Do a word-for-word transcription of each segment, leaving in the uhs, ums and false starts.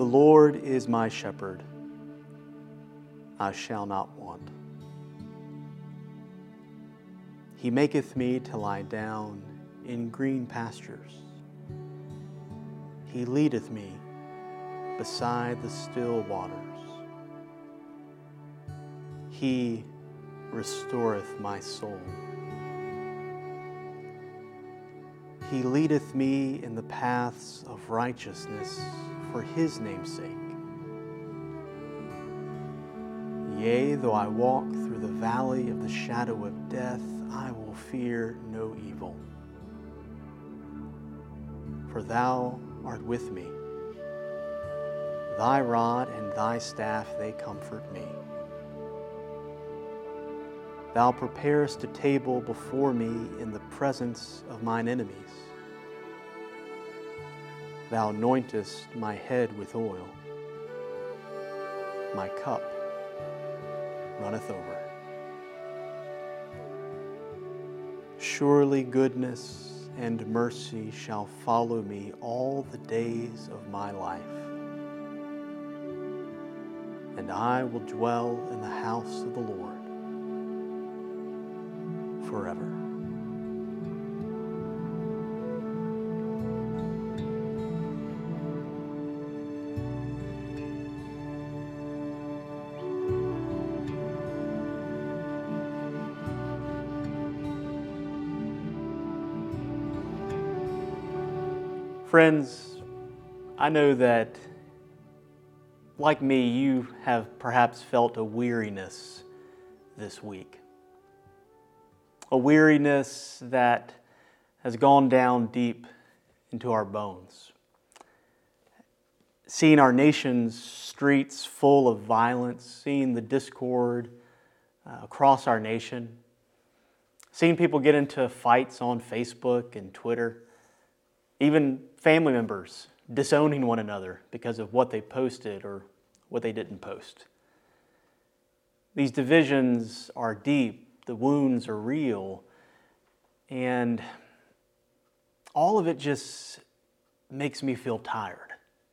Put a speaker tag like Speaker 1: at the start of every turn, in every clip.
Speaker 1: The Lord is my shepherd, I shall not want. He maketh me to lie down in green pastures. He leadeth me beside the still waters. He restoreth my soul. He leadeth me in the paths of righteousness for His name's sake. Yea, though I walk through the valley of the shadow of death, I will fear no evil. For Thou art with me. Thy rod and Thy staff, they comfort me. Thou preparest a table before me in the presence of mine enemies. Thou anointest my head with oil. My cup runneth over. Surely goodness and mercy shall follow me all the days of my life, and I will dwell in the house of the Lord forever. Friends, I know that, like me, you have perhaps felt a weariness this week. A weariness that has gone down deep into our bones. Seeing our nation's streets full of violence, seeing the discord uh, across our nation, seeing people get into fights on Facebook and Twitter, even family members disowning one another because of what they posted or what they didn't post. These divisions are deep, the wounds are real, and all of it just makes me feel tired.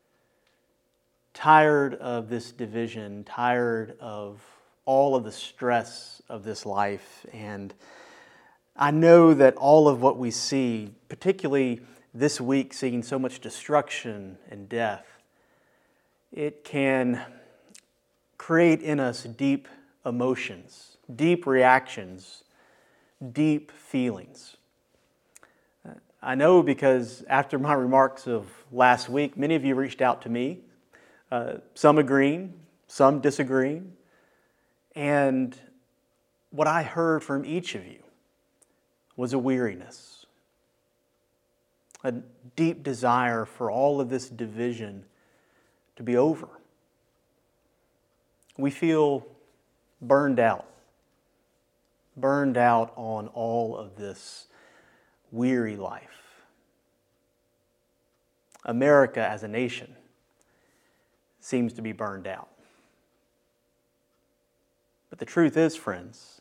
Speaker 1: Tired of this division, tired of all of the stress of this life, and I know that all of what we see, particularly this week seeing so much destruction and death, it can create in us deep emotions, deep reactions, deep feelings. I know because after my remarks of last week, many of you reached out to me, uh, some agreeing, some disagreeing, and what I heard from each of you was a weariness. A deep desire for all of this division to be over. We feel burned out. Burned out on all of this weary life. America as a nation seems to be burned out. But the truth is, friends,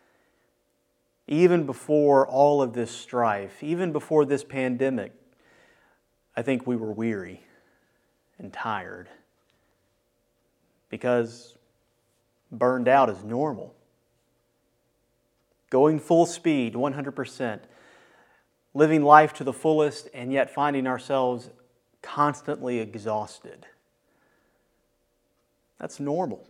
Speaker 1: even before all of this strife, even before this pandemic, I think we were weary and tired because burned out is normal. Going full speed, one hundred percent, living life to the fullest, and yet finding ourselves constantly exhausted. That's normal.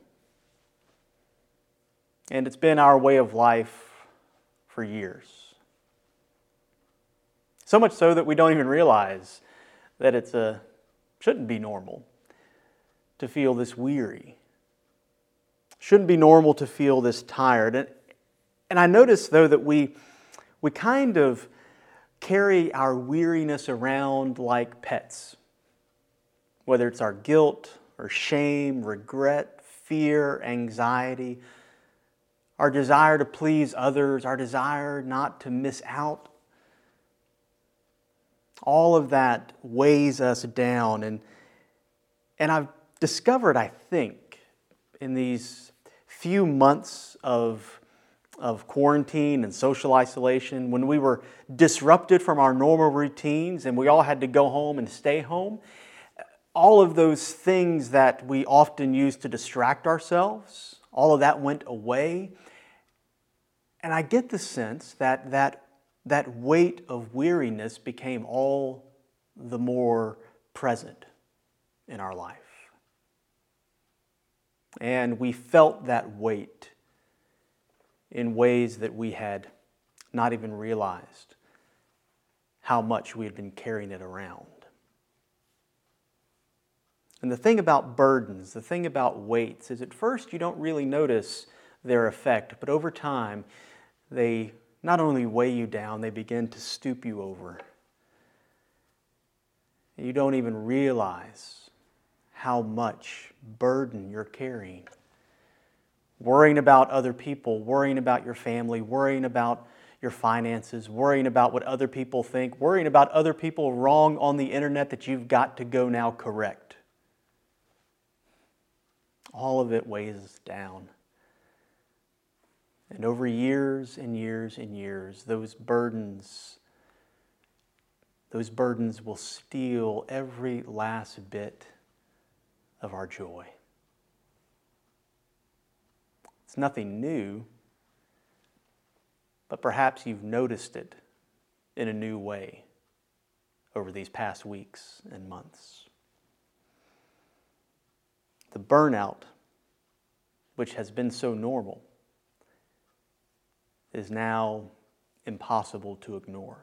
Speaker 1: And it's been our way of life for years. So much so that we don't even realize that it's a shouldn't be normal to feel this weary. Shouldn't be normal to feel this tired. And, and I notice though that we we kind of carry our weariness around like pets. Whether it's our guilt or shame, regret, fear, anxiety, our desire to please others, our desire not to miss out. All of that weighs us down. And, and I've discovered, I think, in these few months of, of quarantine and social isolation, when we were disrupted from our normal routines and we all had to go home and stay home, all of those things that we often use to distract ourselves, all of that went away. And I get the sense that that, that weight of weariness became all the more present in our life. And we felt that weight in ways that we had not even realized how much we had been carrying it around. And the thing about burdens, the thing about weights, is at first you don't really notice their effect, but over time they not only weigh you down, they begin to stoop you over. You don't even realize how much burden you're carrying. Worrying about other people, worrying about your family, worrying about your finances, worrying about what other people think, worrying about other people wrong on the internet that you've got to go now correct. All of it weighs us down. And over years and years and years, those burdens, those burdens will steal every last bit of our joy. It's nothing new, but perhaps you've noticed it in a new way over these past weeks and months. The burnout, which has been so normal, is now impossible to ignore.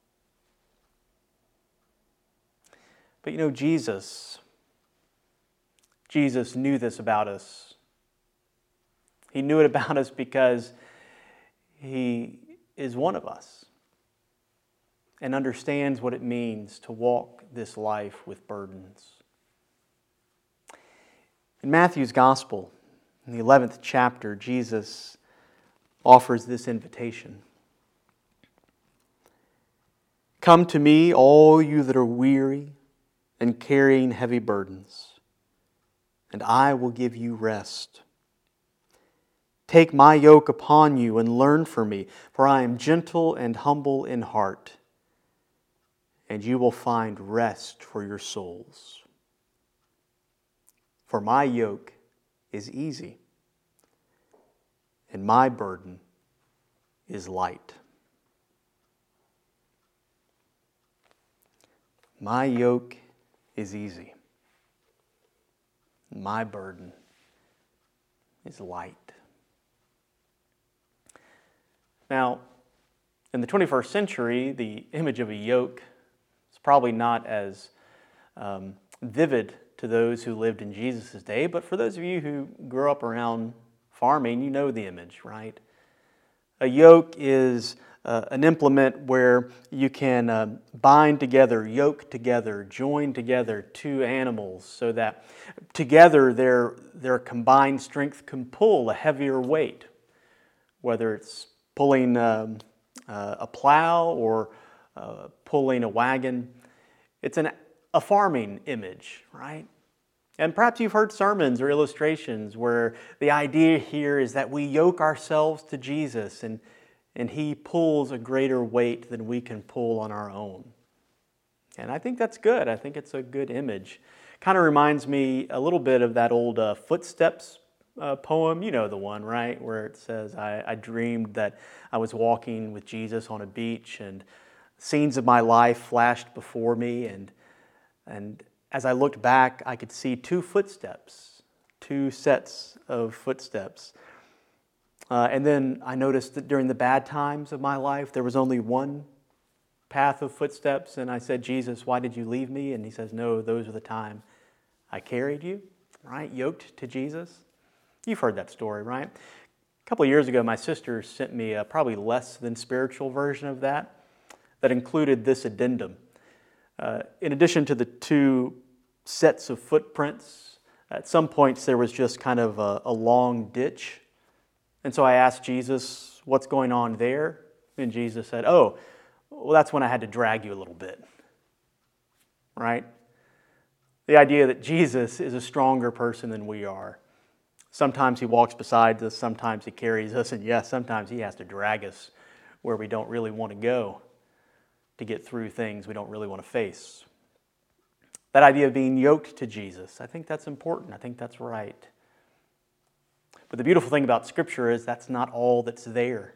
Speaker 1: But you know, Jesus, Jesus knew this about us. He knew it about us because He is one of us and understands what it means to walk this life with burdens. In Matthew's Gospel, in the eleventh chapter, Jesus offers this invitation. Come to me, all you that are weary and carrying heavy burdens, and I will give you rest. Take my yoke upon you and learn from me, for I am gentle and humble in heart, and you will find rest for your souls. For my yoke is easy, and my burden is light. My yoke is easy, and my burden is light. Now, in the twenty-first century, the image of a yoke is probably not as um, vivid to those who lived in Jesus' day, but for those of you who grew up around farming, you know the image, right? A yoke is uh, an implement where you can uh, bind together, yoke together, join together two animals so that together their, their combined strength can pull a heavier weight, whether it's pulling um, uh, a plow or uh, pulling a wagon. It's an a farming image, right? And perhaps you've heard sermons or illustrations where the idea here is that we yoke ourselves to Jesus and, and He pulls a greater weight than we can pull on our own. And I think that's good. I think it's a good image. Kind of reminds me a little bit of that old uh, Footsteps uh, poem. You know the one, right? Where it says, I, I dreamed that I was walking with Jesus on a beach and scenes of my life flashed before me, and And as I looked back, I could see two footsteps, two sets of footsteps. Uh, and then I noticed that during the bad times of my life, there was only one path of footsteps. And I said, Jesus, why did you leave me? And He says, no, those are the time I carried you, right? Yoked to Jesus. You've heard that story, right? A couple of years ago, my sister sent me a probably less than spiritual version of that that included this addendum. Uh, in addition to the two sets of footprints, at some points there was just kind of a, a long ditch. And so I asked Jesus, what's going on there? And Jesus said, oh, well, that's when I had to drag you a little bit. Right? The idea that Jesus is a stronger person than we are. Sometimes He walks beside us, sometimes He carries us, and yes, sometimes He has to drag us where we don't really want to go to get through things we don't really want to face. That idea of being yoked to Jesus, I think that's important. I think that's right. But the beautiful thing about Scripture is that's not all that's there.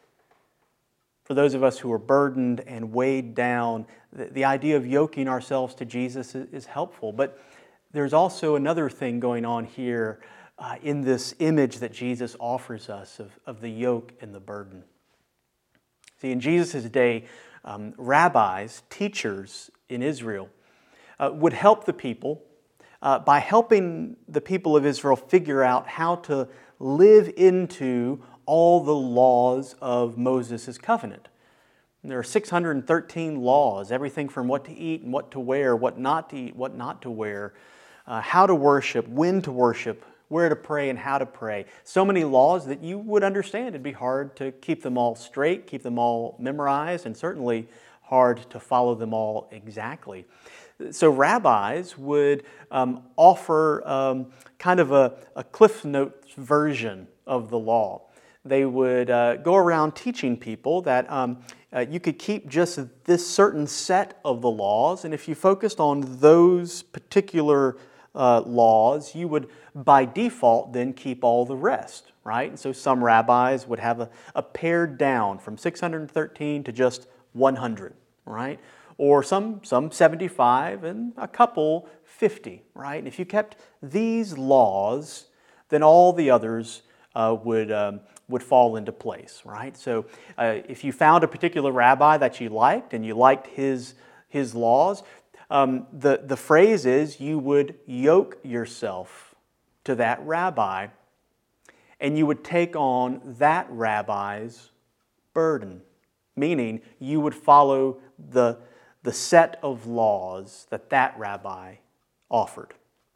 Speaker 1: For those of us who are burdened and weighed down, the, the idea of yoking ourselves to Jesus is, is helpful. But there's also another thing going on here uh, in this image that Jesus offers us of, of the yoke and the burden. See, in Jesus' day, um, rabbis, teachers in Israel, uh, would help the people uh, by helping the people of Israel figure out how to live into all the laws of Moses' covenant. And there are six hundred thirteen laws, everything from what to eat and what to wear, what not to eat, what not to wear, uh, how to worship, when to worship, where to pray and how to pray. So many laws that you would understand. It'd be hard to keep them all straight, keep them all memorized, and certainly hard to follow them all exactly. So rabbis would um, offer um, kind of a, a Cliff Notes version of the law. They would uh, go around teaching people that um, uh, you could keep just this certain set of the laws, and if you focused on those particular uh, laws, you would by default then keep all the rest, right? And so some rabbis would have a, a pared down from six hundred thirteen to just one hundred, right? Or some, some seventy-five and a couple fifty, right? And if you kept these laws, then all the others uh, would, um, would fall into place, right? So uh, if you found a particular rabbi that you liked and you liked his, his laws, um, the, the phrase is you would yoke yourself to that rabbi and you would take on that rabbi's burden, meaning you would follow the the set of laws that that rabbi offered.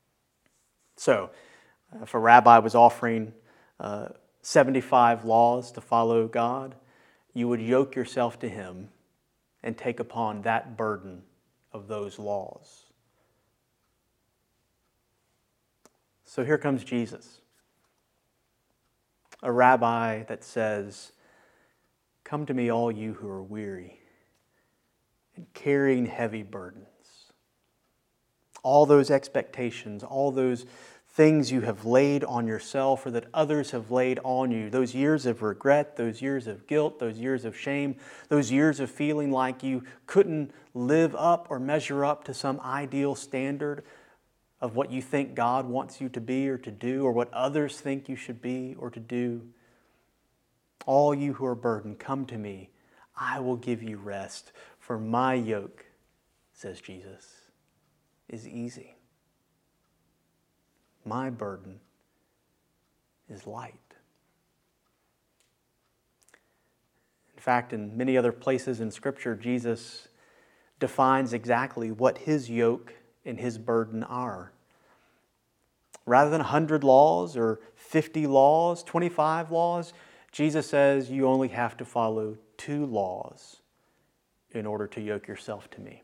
Speaker 1: So, if a rabbi was offering uh, seventy-five laws to follow God, you would yoke yourself to him and take upon that burden of those laws. So here comes Jesus, a rabbi that says, "Come to me, all you who are weary and carrying heavy burdens." All those expectations, all those things you have laid on yourself or that others have laid on you, those years of regret, those years of guilt, those years of shame, those years of feeling like you couldn't live up or measure up to some ideal standard of what you think God wants you to be or to do, or what others think you should be or to do. All you who are burdened, come to me. I will give you rest. For my yoke, says Jesus, is easy. My burden is light. In fact, in many other places in Scripture, Jesus defines exactly what his yoke and his burden are. Rather than one hundred laws or fifty laws, twenty-five laws, Jesus says you only have to follow two laws in order to yoke yourself to me.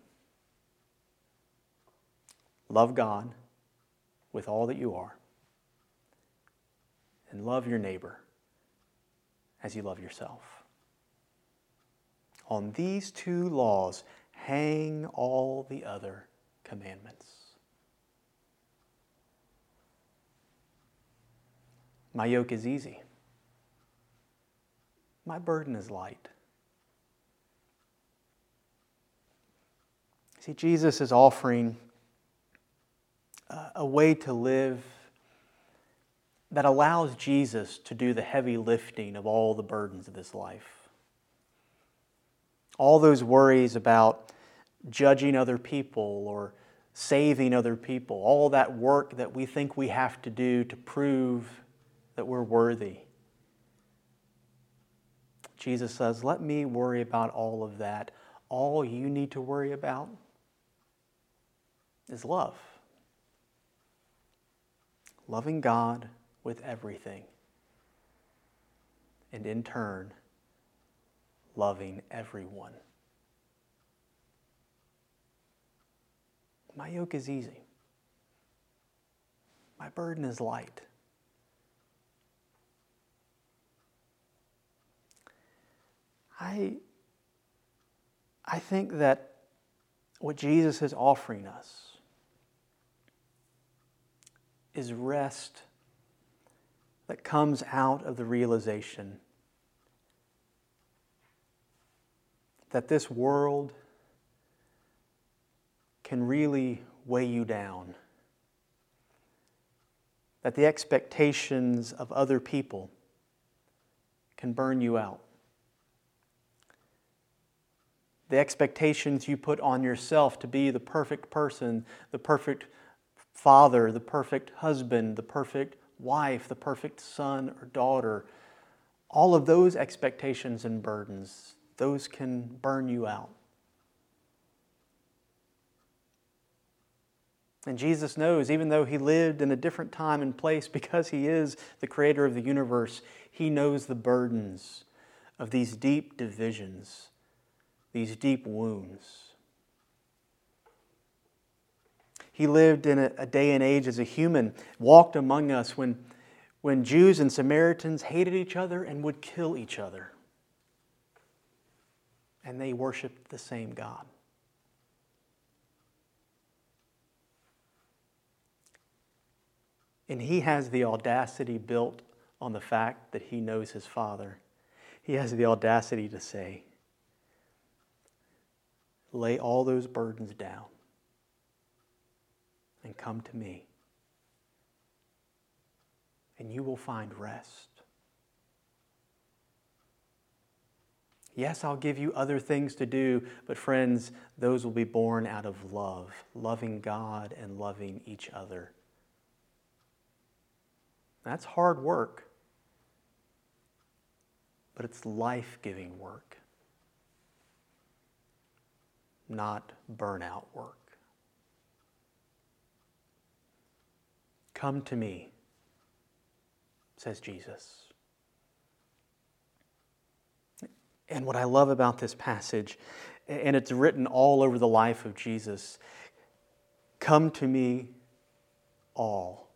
Speaker 1: Love God with all that you are, and love your neighbor as you love yourself. On these two laws hang all the other commandments. My yoke is easy. My burden is light. See, Jesus is offering a way to live that allows Jesus to do the heavy lifting of all the burdens of this life. All those worries about judging other people or saving other people, all that work that we think we have to do to prove that we're worthy. Jesus says, let me worry about all of that. All you need to worry about is love. Loving God with everything. And in turn, loving everyone. My yoke is easy. My burden is light. I, I think that what Jesus is offering us is rest that comes out of the realization that this world can really weigh you down, that the expectations of other people can burn you out. The expectations you put on yourself to be the perfect person, the perfect father, the perfect husband, the perfect wife, the perfect son or daughter, all of those expectations and burdens, those can burn you out. And Jesus knows, even though He lived in a different time and place, because He is the creator of the universe, He knows the burdens of these deep divisions, these deep wounds. He lived in a, a day and age as a human, walked among us when, when Jews and Samaritans hated each other and would kill each other. And they worshiped the same God. And He has the audacity built on the fact that He knows His Father. He has the audacity to say, lay all those burdens down and come to me, and you will find rest. Yes, I'll give you other things to do, but friends, those will be born out of love, loving God and loving each other. That's hard work, but it's life-giving work, not burnout work. Come to me, says Jesus. And what I love about this passage, and it's written all over the life of Jesus, come to me all.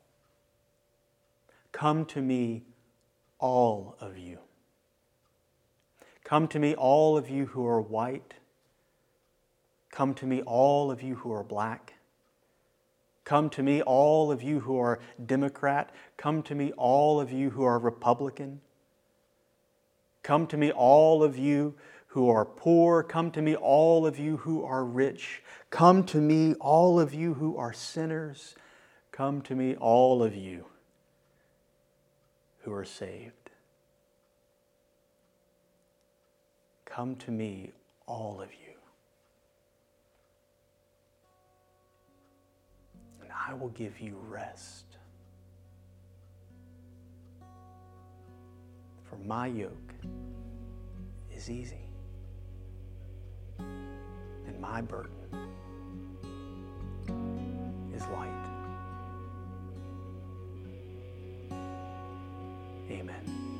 Speaker 1: Come to me, all of you. Come to me, all of you who are white. Come to me, all of you who are black. Come to me, all of you who are Democrat. Come to me, all of you who are Republican. Come to me, all of you who are poor. Come to me, all of you who are rich. Come to me, all of you who are sinners. Come to me, all of you who are saved. Come to me, all of you. And I will give you rest. For my yoke is easy, and my burden is light. Amen.